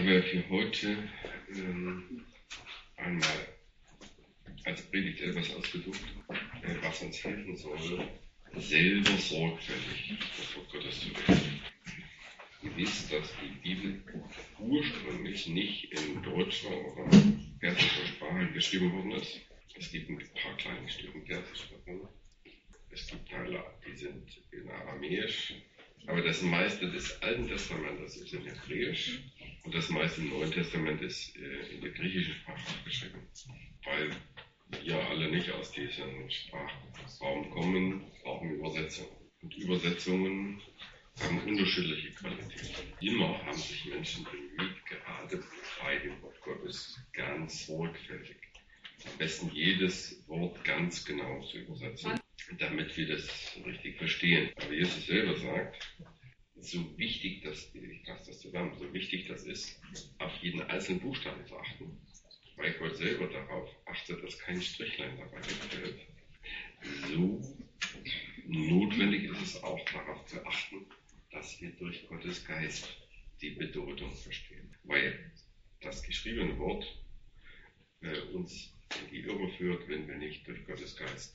habe für heute einmal als Predigt etwas ausgesucht, was uns helfen soll, selber sorgfältig das Wort Gottes zu lesen. Ihr wisst, dass die Bibel ursprünglich nicht in deutscher oder persischer Sprache geschrieben worden ist. Es gibt ein paar kleine Stücke Persisch davon. Es gibt Teile, die sind in Aramäisch. Aber das meiste des Alten Testamentes ist in Hebräisch und das meiste im Neuen Testament ist in der griechischen Sprache geschrieben. Weil wir alle nicht aus diesem Sprachraum kommen, brauchen Übersetzungen. Und Übersetzungen haben unterschiedliche Qualitäten. Immer haben sich Menschen bemüht, gerade bei dem Wort Gottes ganz sorgfältig, am besten jedes Wort ganz genau zu übersetzen, damit wir das richtig verstehen. Aber Jesus selber sagt, so wichtig das, ich fasse das zusammen, so wichtig das ist, auf jeden einzelnen Buchstaben zu achten, weil Gott selber darauf achtet, dass kein Strichlein dabei wegfällt. So notwendig ist es auch, darauf zu achten, dass wir durch Gottes Geist die Bedeutung verstehen. Weil das geschriebene Wort uns in die Irre führt, wenn es nicht durch Gottes Geist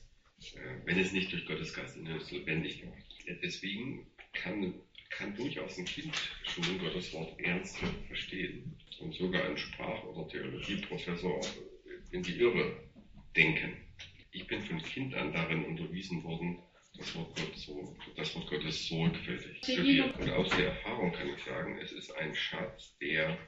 in uns lebendig macht. Deswegen kann durchaus ein Kind schon Gottes Wort ernsthaft verstehen und sogar ein Sprach- oder Theologieprofessor in die Irre denken. Ich bin von Kind an darin unterwiesen worden, das Wort Gottes sorgfältig zu studieren. Und aus der Erfahrung kann ich sagen, es ist ein Schatz, der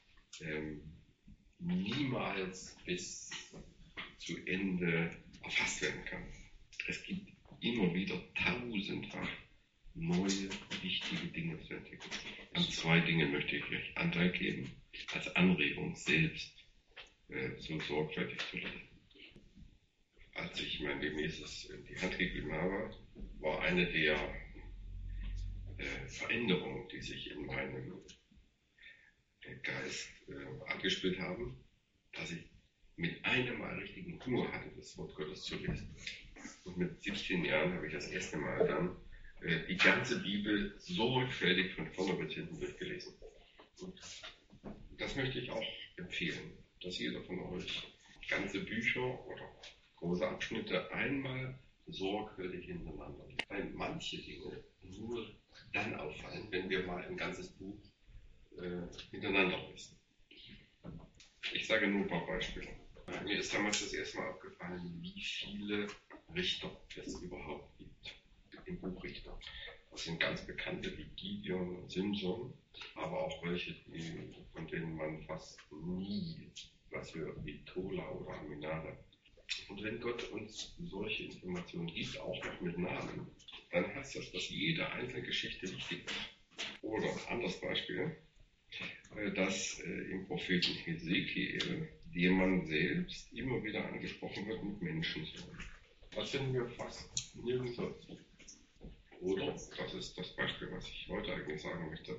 niemals bis zu Ende erfasst werden kann. Es gibt immer wieder tausendfach neue, wichtige Dinge zu entdecken. An zwei Dinge möchte ich euch Anteil geben, als Anregung selbst so sorgfältig zu lesen. Als ich mein Leben Jesus in die Hand gegeben habe, war eine der Veränderungen, die sich in meinem Geist angespielt haben, dass ich mit einem Mal richtigen Hunger hatte, das Wort Gottes zu lesen. Und mit 17 Jahren habe ich das erste Mal dann die ganze Bibel sorgfältig von vorne bis hinten durchgelesen. Und das möchte ich auch empfehlen, dass jeder von euch ganze Bücher oder große Abschnitte einmal sorgfältig hintereinander liest. Weil manche Dinge nur dann auffallen, wenn wir mal ein ganzes Buch hintereinander lesen. Ich sage nur ein paar Beispiele. Mir ist damals das erste Mal aufgefallen, wie viele Richter es überhaupt gibt im Buch Richter. Das sind ganz bekannte wie Gideon und Simson, aber auch welche, von denen man fast nie was hört, wie Tola oder Aminadab. Und wenn Gott uns solche Informationen gibt, auch noch mit Namen, dann heißt das, dass jede einzelne Geschichte wichtig ist. Oder ein anderes Beispiel, dass im Propheten Hesekiel dem man selbst immer wieder angesprochen wird mit Menschensohn. Das finden wir fast nirgendwo. Oder, das ist das Beispiel, was ich heute eigentlich sagen möchte,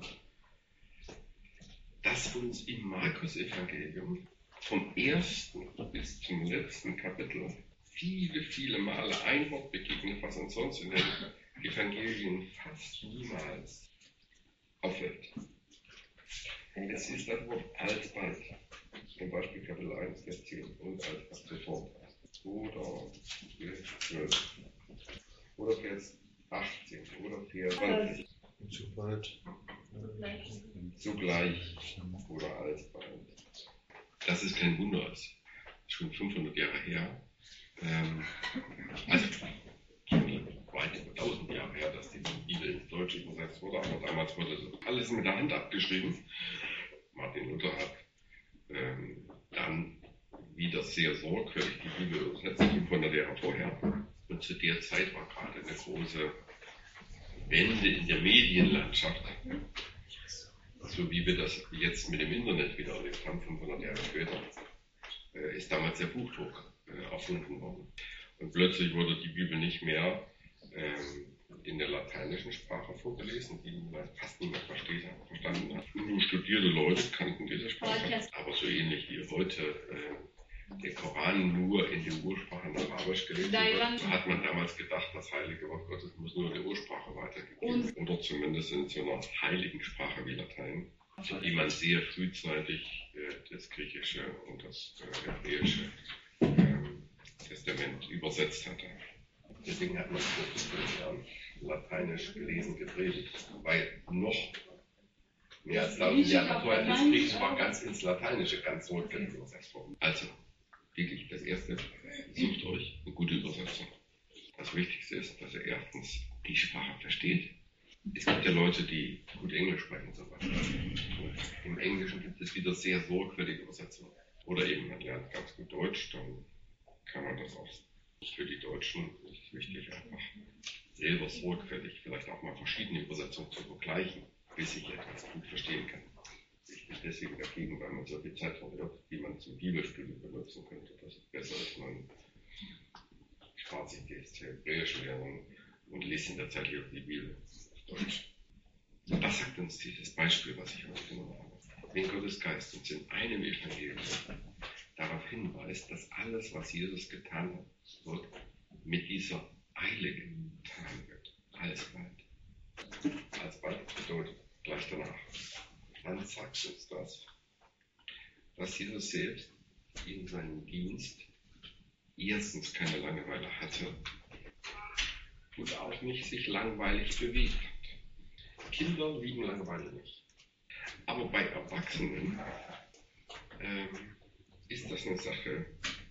dass uns im Markus-Evangelium vom ersten bis zum letzten Kapitel viele, viele Male ein Wort begegnet, was uns sonst in den Evangelien fast niemals auffällt. Es ist das Wort alsbald. Zum Beispiel Kapitel 1, Vers 10 und alsbald sofort. Oder Vers 12. Oder Vers 18. Oder Vers 20. Zugleich. Oder alsbald. Das ist kein Wunder, das ist schon 500 Jahre her. Also schon weit über 1000 Jahre her, dass die Bibel ins Deutsche übersetzt wurde, aber damals wurde das alles mit der Hand abgeschrieben. Martin Luther hat dann wieder sehr sorgfältig die Bibel übersetzt, 500 Jahre vorher. Und zu der Zeit war gerade eine große Wende in der Medienlandschaft, so wie wir das jetzt mit dem Internet wieder erlebt haben, 500 Jahre später, ist damals der Buchdruck erfunden worden. Und plötzlich wurde die Bibel nicht mehr in der lateinischen Sprache vorgelesen, die fast niemand verstanden hat. Nur studierte Leute kannten diese Sprache, aber so ähnlich wie heute der Koran nur in der Ursprache in Arabisch gelesen wird, so hat man damals gedacht, das heilige Wort Gottes muss nur in der Ursprache weitergegeben werden. Oder zumindest in so einer heiligen Sprache wie Latein. wie man sehr frühzeitig das Griechische und das Hebräische Testament übersetzt hatte. Deswegen hat man vor 5 Jahren Lateinisch gelesen, gepredigt, weil noch mehr als 1000 Jahre vorher das Griechische war ganz ins Lateinische, ganz zurückgehend übersetzt worden. Also, wirklich das Erste, sucht euch eine gute Übersetzung. Das Wichtigste ist, dass ihr erstens die Sprache versteht. Es gibt ja Leute, die gut Englisch sprechen zum Beispiel. Und im Englischen gibt es wieder sehr sorgfältige Übersetzungen. Oder eben, man lernt ganz gut Deutsch, dann kann man das auch. Für die Deutschen ist es wichtig, einfach selber sorgfältig vielleicht auch mal verschiedene Übersetzungen zu vergleichen, bis ich etwas gut verstehen kann. Ich bin deswegen dagegen, weil man so viel Zeit verliert, die man zum Bibelstudium benutzen könnte. Das ist besser, als man spart sich die hebräische Lernung und liest in der Zeit hier die Bibel auf Deutsch. Und das sagt uns dieses Beispiel, was ich heute genommen habe. Wenn Gottes Geist uns in einem Evangelium darauf hinweist, dass alles, was Jesus getan hat, wird mit dieser Eile getan wird. Alsbald. Alsbald bedeutet gleich danach. Dann sagt uns das, dass Jesus selbst in seinem Dienst erstens keine Langeweile hatte und auch nicht sich langweilig bewegt hat. Kinder lieben Langeweile nicht. Aber bei Erwachsenen ist das eine Sache,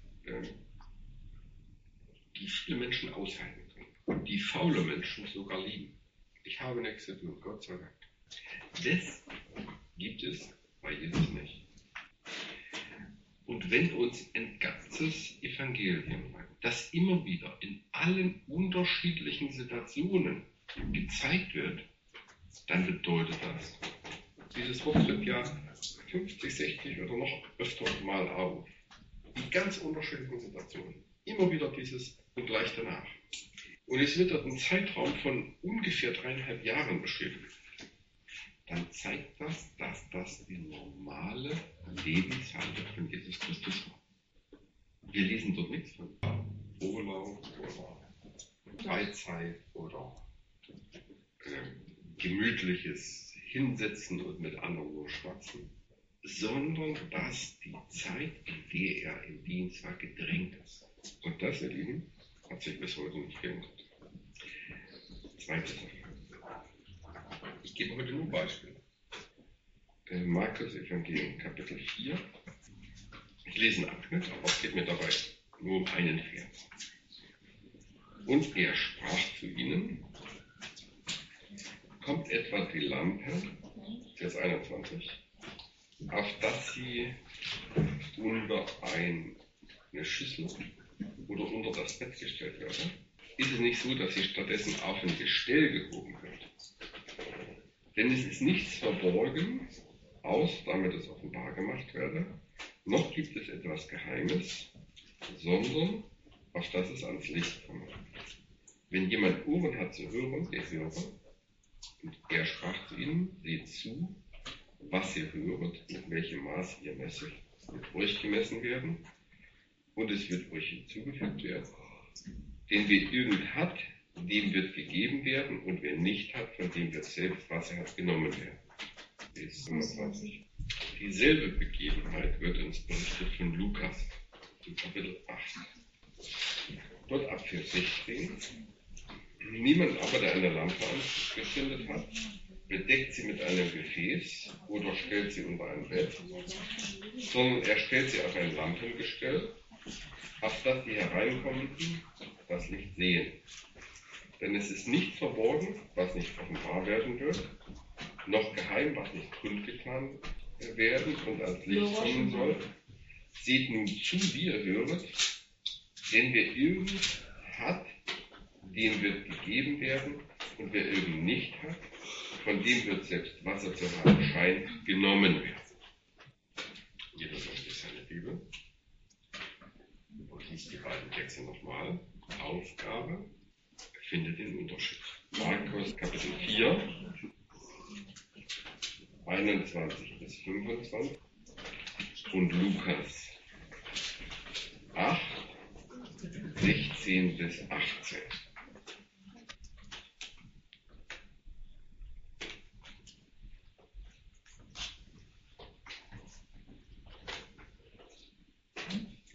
die viele Menschen aushalten können. Die faule Menschen sogar lieben. Ich habe nichts zu tun, Gott sei Dank. Das gibt es bei Jesus nicht. Und wenn uns ein ganzes Evangelium, das immer wieder in allen unterschiedlichen Situationen gezeigt wird, dann bedeutet das, dieses Wort tritt ja 50, 60 oder noch öfter mal auf. In ganz unterschiedlichen Situationen. Immer wieder dieses und gleich danach. Und es wird dort ein Zeitraum von ungefähr 3,5 Jahren beschrieben. Dann zeigt das, dass das die normale Lebenshaltung von Jesus Christus war. Wir lesen dort nichts von Urlaub oder Freizeit oder gemütliches Hinsetzen und mit anderen nur schwatzen, sondern dass die Zeit, in der er im Dienst war, gedrängt ist. Und das, ihr Lieben, hat sich bis heute nicht geändert. Zweite Sache. Ich gebe heute nur Beispiele. Markus Evangelium, Kapitel 4. Ich lese einen Abschnitt, aber es geht mir dabei nur um einen Vers. Und er sprach zu ihnen, kommt etwa die Lampe, Vers 21, auf dass sie unter eine Schüssel oder unter das Bett gestellt werde? Ist es nicht so, dass sie stattdessen auf ein Gestell gehoben wird? Denn es ist nichts verborgen, damit es offenbar gemacht werde, noch gibt es etwas Geheimes, sondern auf das es ans Licht kommt. Wenn jemand Ohren hat zu hören, der höre. Und er sprach zu ihnen, seht zu, was ihr höret, mit welchem Maß ihr messet, wird euch gemessen werden und es wird euch hinzugefügt werden. Denn wer irgend hat, dem wird gegeben werden und wer nicht hat, von dem wird selbst, was er hat, genommen werden. Vers 25. Dieselbe Begebenheit wird uns berichtet von Lukas im Kapitel 8. Dort ab Vers 16. Niemand aber, der eine Lampe angezündet hat, bedeckt sie mit einem Gefäß oder stellt sie unter ein Bett, sondern er stellt sie auf ein Lampengestell, auf das die Hereinkommenden das Licht sehen. Denn es ist nicht verborgen, was nicht offenbar werden wird, noch geheim, was nicht kundgetan werden und ans Licht kommen soll. Seht nun zu, wie ihr höret, denn wer irgend hat, dem wird gegeben werden, und wer irgend nicht hat, von dem wird selbst, was er zu haben scheint, genommen werden. Jeder sagt es seine Bibel. Und liest die beiden Texte nochmal. Aufgabe, findet den Unterschied. Markus Kapitel 4, 21 bis 25 und Lukas 8, 16 bis 18.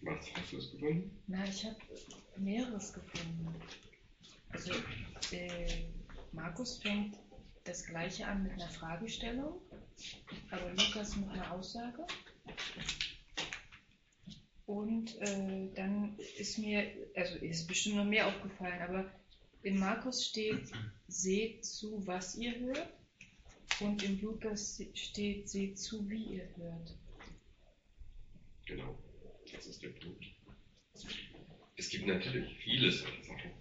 Was hast du es gefunden? Na, ich habe mehreres gefunden. Also Markus fängt das Gleiche an mit einer Fragestellung, aber Lukas mit einer Aussage. Und dann ist mir, also ist bestimmt noch mehr aufgefallen, aber in Markus steht, seht zu, was ihr hört. Und in Lukas steht, seht zu, wie ihr hört. Genau, das ist der Punkt. Es gibt natürlich viele solche Sachen.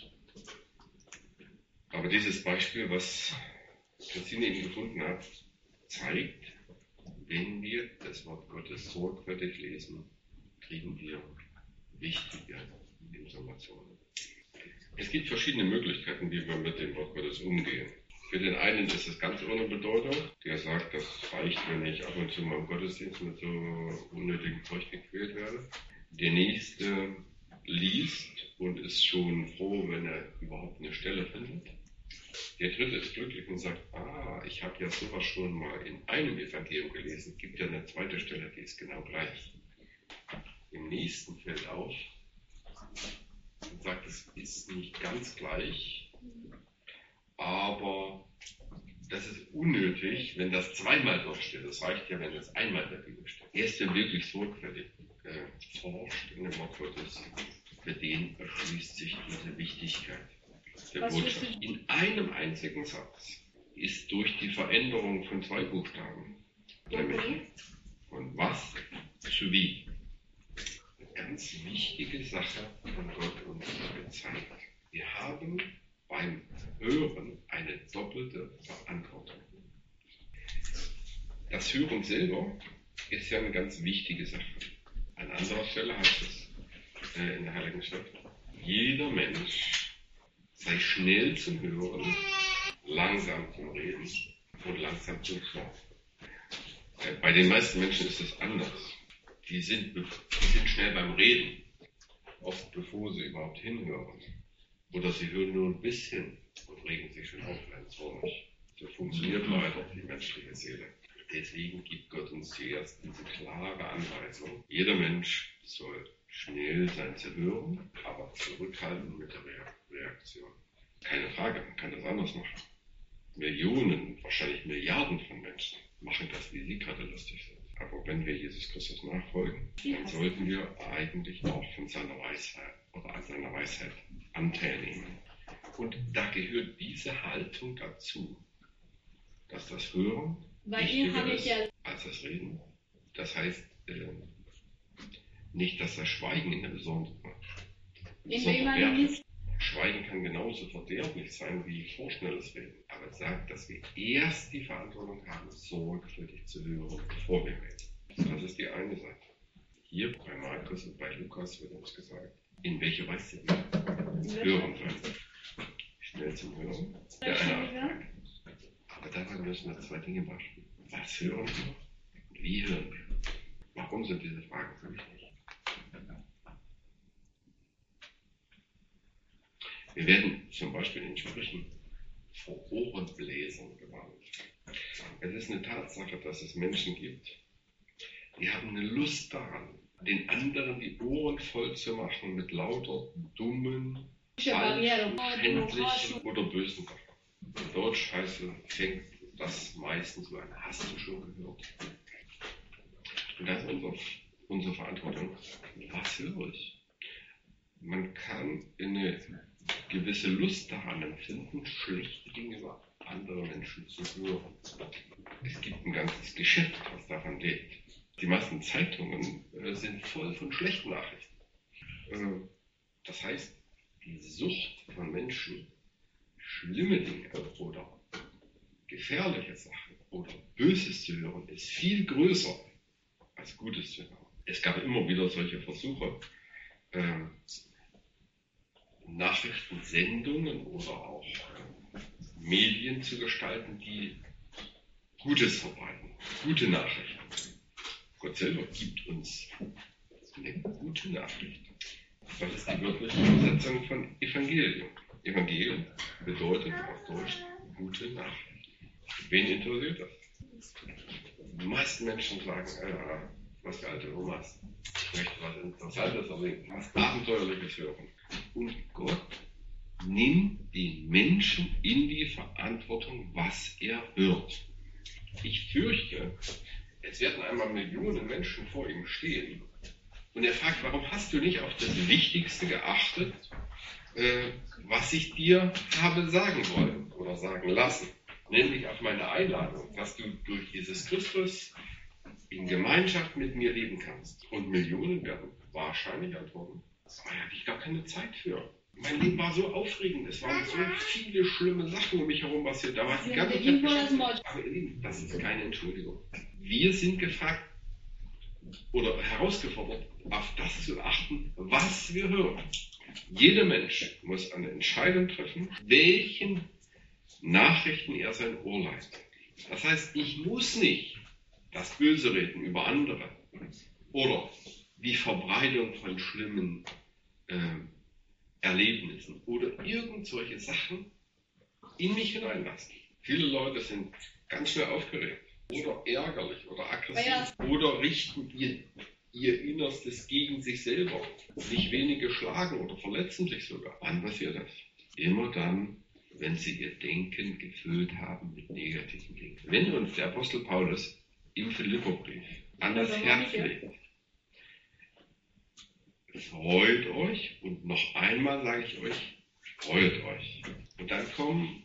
Aber dieses Beispiel, was Christine eben gefunden hat, zeigt, wenn wir das Wort Gottes sorgfältig lesen, kriegen wir wichtige Informationen. Es gibt verschiedene Möglichkeiten, wie wir mit dem Wort Gottes umgehen. Für den einen ist es ganz ohne Bedeutung. Der sagt, das reicht, wenn ich ab und zu mal im Gottesdienst mit so unnötigem Zeug gequält werde. Der nächste liest und ist schon froh, wenn er überhaupt eine Stelle findet. Der dritte ist glücklich und sagt, ich habe ja sowas schon mal in einem Evangelium gelesen. Es gibt ja eine zweite Stelle, die ist genau gleich. Im nächsten fällt auf und sagt, es ist nicht ganz gleich, aber das ist unnötig, wenn das zweimal dort steht. Das reicht ja, wenn das einmal in der Bibel steht. Erst der wirklich sorgfältig forscht in dem Wort Gottes, für den erschließt sich diese Wichtigkeit der Botschaft. In einem einzigen Satz ist durch die Veränderung von 2 Buchstaben, nämlich von was zu wie, eine ganz wichtige Sache von Gott uns gezeigt. Wir haben beim Hören eine doppelte Verantwortung. Das Hören selber ist ja eine ganz wichtige Sache. An anderer Stelle heißt es in der Heiligen Schrift, jeder Mensch sei schnell zum Hören, langsam zum Reden und langsam zum Schlafen. Bei den meisten Menschen ist es anders. Die sind schnell beim Reden, oft bevor sie überhaupt hinhören. Oder sie hören nur ein bisschen und regen sich schon auf, wenn es zornig. So funktioniert leider die menschliche Seele. Deswegen gibt Gott uns zuerst diese klare Anweisung. Jeder Mensch soll schnell sein zu hören, aber zurückhalten mit der Reaktion. Keine Frage, man kann das anders machen. Millionen, wahrscheinlich Milliarden von Menschen machen das, wie sie gerade lustig sind. Aber wenn wir Jesus Christus nachfolgen, dann sollten wir eigentlich auch von seiner Weisheit oder an seiner Weisheit Anteil nehmen. Und da gehört diese Haltung dazu, dass das Hören wichtiger ist als das Reden. Das heißt nicht, dass das Schweigen in der besonderen Wert. Schweigen kann genauso verderblich sein wie vorschnelles Reden. Aber es sagt, dass wir erst die Verantwortung haben, sorgfältig zu hören, bevor wir reden. Das ist die eine Seite. Hier bei Markus und bei Lukas wird uns gesagt, in welcher Weise wir hören sollen. Schnell zum Hören. Der eine Aber dabei müssen wir 2 Dinge beachten. Was hören wir? Und wie hören wir? Warum sind diese Fragen so wichtig? Wir werden zum Beispiel in Sprüchen vor Ohrenbläsern gewarnt. Es ist eine Tatsache, dass es Menschen gibt, die haben eine Lust daran, den anderen die Ohren voll zu machen mit lauter dummen, falschen, schändlichen oder bösen Sachen. In Deutsch fängt das meistens so an, hast du schon gehört? Und das ist unsere Verantwortung. Was höre ich? Man kann eine gewisse Lust daran empfinden, schlechte Dinge über andere Menschen zu hören. Es gibt ein ganzes Geschäft, was daran lebt. Die meisten Zeitungen sind voll von schlechten Nachrichten. Das heißt, die Sucht von Menschen, schlimme Dinge oder gefährliche Sachen oder Böses zu hören, ist viel größer als Gutes zu hören. Es gab immer wieder solche Versuche, Nachrichtensendungen oder auch Medien zu gestalten, die Gutes verbreiten, gute Nachrichten. Gott selber gibt uns eine gute Nachricht. Das ist die wörtliche Übersetzung von Evangelium. Evangelium bedeutet auf Deutsch gute Nachricht. Wen interessiert das? Die meisten Menschen sagen, was für alte Omas. Ich möchte was Interessantes, aber was Abenteuerliches hören. Und Gott nimmt den Menschen in die Verantwortung, was er hört. Ich fürchte, es werden einmal Millionen Menschen vor ihm stehen. Und er fragt, warum hast du nicht auf das Wichtigste geachtet, was ich dir habe sagen wollen oder sagen lassen? Nämlich auf meine Einladung, dass du durch Jesus Christus in Gemeinschaft mit mir leben kannst. Und Millionen werden wahrscheinlich antworten, da hatte ich gar keine Zeit für. Mein Leben war so aufregend, es waren so viele schlimme Sachen um mich herum passiert. Da war ich die ganze Zeit beschäftigt. Aber ihr Lieben, das ist keine Entschuldigung. Wir sind gefragt oder herausgefordert, auf das zu achten, was wir hören. Jeder Mensch muss eine Entscheidung treffen, welchen Nachrichten er sein Ohr leitet. Das heißt, ich muss nicht das Böse reden über andere oder die Verbreitung von schlimmen Erlebnissen oder irgend solche Sachen in mich hineinlassen. Viele Leute sind ganz schnell aufgeregt oder ärgerlich oder aggressiv oder richten ihr Innerstes gegen sich selber. Nicht wenige schlagen oder verletzen sich sogar. Wann passiert das? Immer dann, wenn sie ihr Denken gefüllt haben mit negativen Dingen. Wenn uns der Apostel Paulus im Philipperbrief an das Herz legt, freut euch, und noch einmal sage ich euch, freut euch. Und dann kommen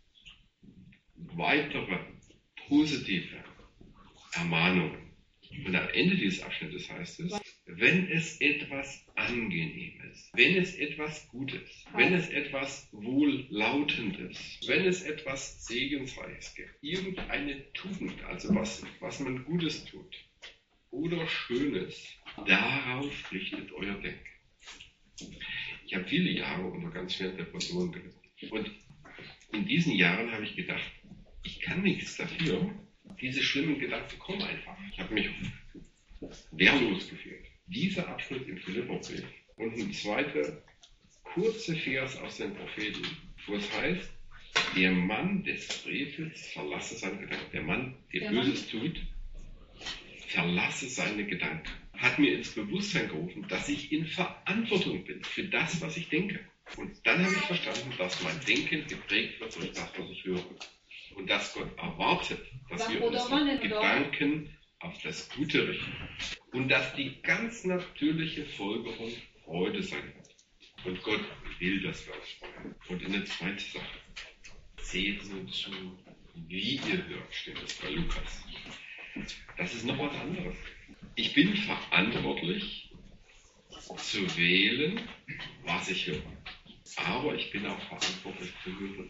weitere positive Ermahnungen. Und am Ende dieses Abschnittes heißt es, wenn es etwas Angenehmes, wenn es etwas Gutes, wenn es etwas Wohllautendes, wenn es etwas Segensreiches gibt, irgendeine Tugend, also was man Gutes tut oder Schönes, darauf richtet euer Denken. Ich habe viele Jahre unter ganz schweren Depressionen gelitten. Und in diesen Jahren habe ich gedacht, ich kann nichts dafür. Diese schlimmen Gedanken kommen einfach. Ich habe mich wehrlos gefühlt. Dieser Abschnitt im Philipperbrief und ein zweiter kurze Vers aus den Propheten, wo es heißt, der Mann des Frevels verlasse seine Gedanken. Der Mann, der Böses tut, verlasse seine Gedanken. Hat mir ins Bewusstsein gerufen, dass ich in Verantwortung bin für das, was ich denke. Und dann habe ich verstanden, dass mein Denken geprägt wird durch das, was ich höre. Und dass Gott erwartet, dass wir unsere Gedanken auf das Gute richten. Und dass die ganz natürliche Folgerung Freude sein wird. Und Gott will, dass wir uns freuen. Und eine zweite Sache. Seht so zu, wie ihr hört, steht es bei Lukas. Das ist noch was anderes. Ich bin verantwortlich zu wählen, was ich höre. Aber ich bin auch verantwortlich zu hören,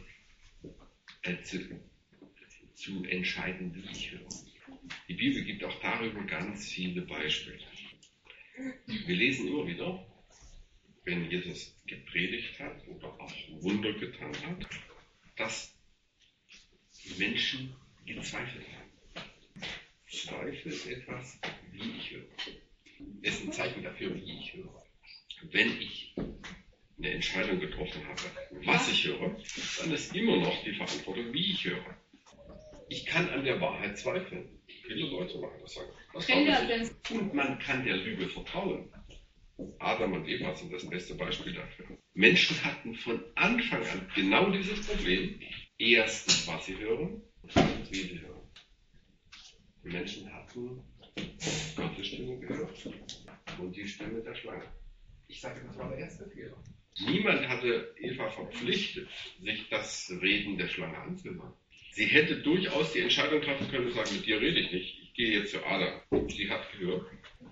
zu entscheiden, wie ich höre. Die Bibel gibt auch darüber ganz viele Beispiele. Wir lesen immer wieder, wenn Jesus gepredigt hat oder auch Wunder getan hat, dass Menschen gezweifelt haben. Zweifel ist etwas, wie ich höre. Es ist ein Zeichen dafür, wie ich höre. Wenn ich eine Entscheidung getroffen habe, was ich höre, dann ist immer noch die Verantwortung, wie ich höre. Ich kann an der Wahrheit zweifeln. Viele Leute machen das sagen. Und man kann der Lüge vertrauen. Adam und Eva sind das beste Beispiel dafür. Menschen hatten von Anfang an genau dieses Problem. Erstens, was sie hören, und zweitens, wie sie hören. Die Menschen hatten Gottes Stimme gehört und die Stimme der Schlange. Ich sage, das war der erste Fehler. Niemand hatte Eva verpflichtet, sich das Reden der Schlange anzuhören. Sie hätte durchaus die Entscheidung treffen können und sagen, mit dir rede ich nicht, ich gehe jetzt zu Adam. Sie hat gehört.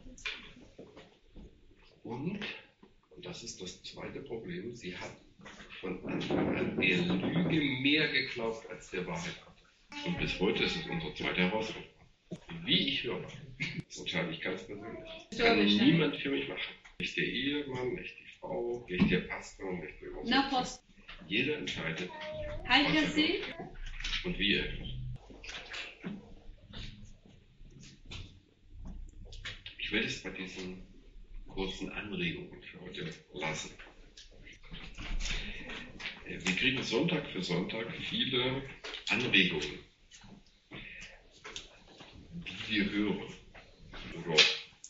Und das ist das zweite Problem, sie hat von Anfang an der Lüge mehr geglaubt als der Wahrheit. Und bis heute ist es unsere zweite Herausforderung. Wie ich höre, das entscheide ich ganz persönlich. Das kann niemand für mich machen. Nicht der Ehemann, nicht die Frau, nicht der Pastor, nicht der Übersetzer. Jeder entscheidet, was er hört und wie er hört. Ich will es bei diesen kurzen Anregungen für heute lassen. Wir kriegen Sonntag für Sonntag viele Anregungen, wie wir hören oder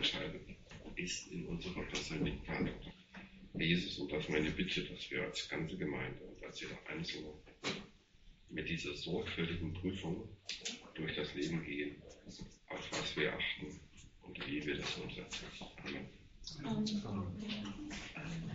entscheidend, ist in unserer Persönlichkeit. Herr Jesus, und das ist meine Bitte, dass wir als ganze Gemeinde und als jeder Einzelne mit dieser sorgfältigen Prüfung durch das Leben gehen, auch